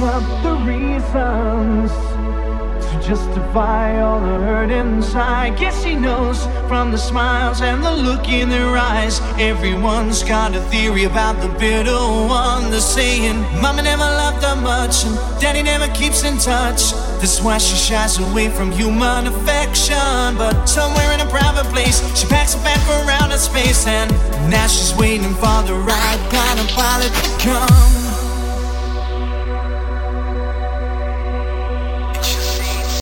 up the reasons to justify all the hurt inside. Guess she knows from the smiles and the look in their eyes. Everyone's got a theory about the bitter one. They're saying mama never loved her much and daddy never keeps in touch. That's why she shies away from human affection. But somewhere in a private place, she packs a bag for outer space, and now she's waiting for the right kind of pilot to come.